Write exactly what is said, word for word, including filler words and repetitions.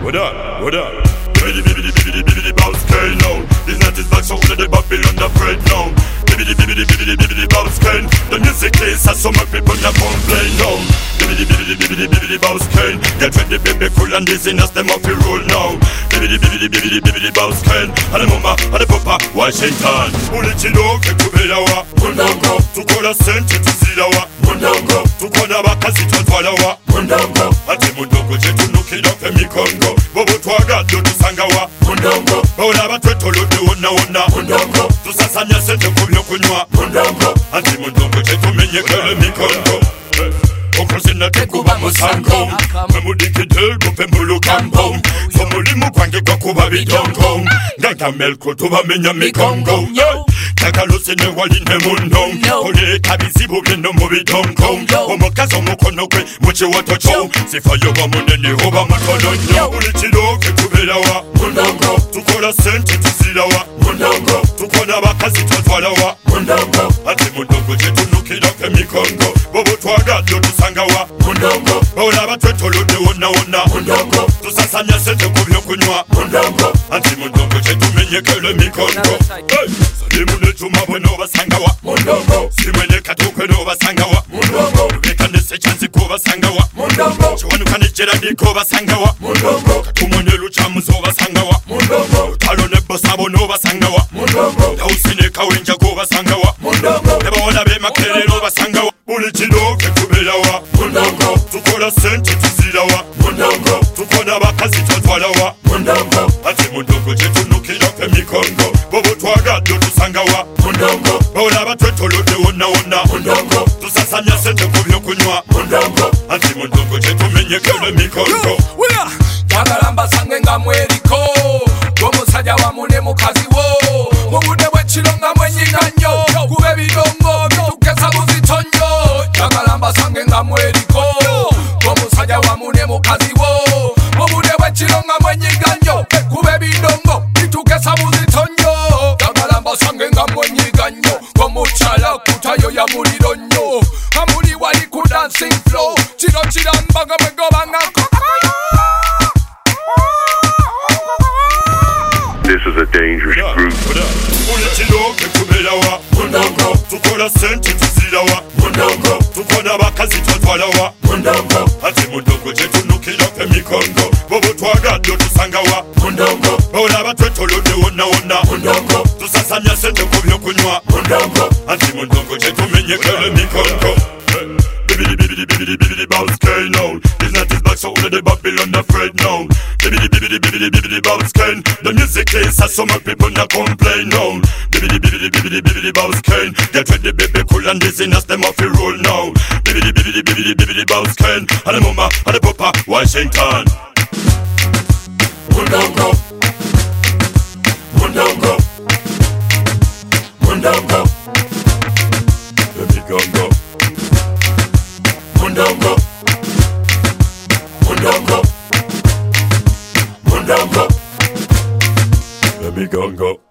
What up? What up? Bibbidi bibbidi bibbidi bibbidi bounce cane now. This night is back, so let the Babylon the bread now. Bibbidi bibbidi bibbidi bibbidi bounce cane. The music is as some people that complain now. Bibbidi bibbidi bibbidi bibbidi bounce cane. Get ready, baby, cool and dizziness, them off the roll now. Bibbidi bibbidi bibbidi bibbidi bounce cane. And the mama, and the papa, Washington. Ulichino kekubeyawa. Mundongo, tukola sente tuzilawa. Mundongo, tukona bakazi twatwalawa. Mundongo, ati mundongo chetunukira fe mikongo. Bobo twagado tusangawa. Mundongo, baola batwetolode wonna wonna. Mundongo, tusasanya sente kubyo kunywa. Mundongo, ati mundongo chetumenyekele mikongo. Okrosina tekuba musango. Memudikidel gupe mulu kambo. Somulimu kwange kwa kuba bidongo. Ganga melko tuba menya mikongo. Takalosene waline mundo. Kole tabizibu geno mubidongo. Omokazo mukono kwe muchi watocho. Sifayo wa munene hoba mutononyo. Ulichilo ketubelawa. Mundongo, tukola sente tuzilawa. Mundongo, tukona bakazi twatwalawa. Mundongo, ati mundongo chetunukira fe mikongo. Bobo twagado tusangawa. Mundongo, baola batwetolode wonna wonna. Mundongo, tusasanya sente kubyo kunywa. Mundongo, ati mundongo chetumenyekele mikongo. Hey! Simune tumabwe no basangawa. Mundongo, simene katukwe no basangawa. Mundongo, bekane sechanzi ko basangawa. Mundongo, chwanu kane jeradi ko basangawa. Mundongo, katumone luchamu so basangawa. Mundongo, talone bosabo no basangawa. Mundongo, dausine kawenja ko basangawa. Mundongo, eba be makere no basangawa. Ulichino kekubelawa. Mundongo, tukola sente tuzilawa. Mundongo, tukona bakazi twatwalawa. Mundongo, ati mundongo chetunukira fe mikongo. Bobo twagado tusangawa. Mundongo, baola batwetolode wonna wonna. Mundongo, tusasanya sente kubyo kunywa. Mundongo, ati mundongo chetumenyekele mikongo. Yagalamba sange nga mweriko. Gomusajja wamune mukazi wo. Mubude bwekiro nga mwenyiganyo. Kube bidongo bitukesa buzitonyo. Yagalamba sange nga mweriko. Gomusajja wamune mukazi wo. Mubude bwekiro nga mwenyiganyo. Kube bidongo bitukesa buzitonyo. Yagalamba sange nga mwenyiganyo. Gomuchala kutayo ya muliro nnyo. Amuli wali ku dancing floor. Kiro kiramba nga mwegobangako. This is a dangerous group. Ulichino kekubelawa. Mundongo, tukola sente tuzilawa. Mundongo, tukona bakazi twatwalawa. Mundongo, ati mundongo chetunukira fe mikongo. Bobo twagado tusangawa. Mundongo, baola batwetolode wonna wonna. Mundongo, tusasanya sente kubyo kunywa. Mundongo, ati mundongo chetumenyekele mikongo. Bibbidi bibbidi bibbidi bibbidi bounce cane now. This night is back, so let the Babylon afraid now. Bibbidi bibbidi bibbidi bibbidi bounce cane. The music is as some people not complain now. Bibbidi bibbidi bibbidi bibbidi bounce cane. Get ready, baby, cool and dizziness, them off the roll now. Bibbidi bibbidi bibbidi bibbidi bounce cane. And the mama, and the papa, Washington. Mundongo, Mundongo, Mundongo, let me go go. Mundongo, Mundongo, Mundongo, let me go go.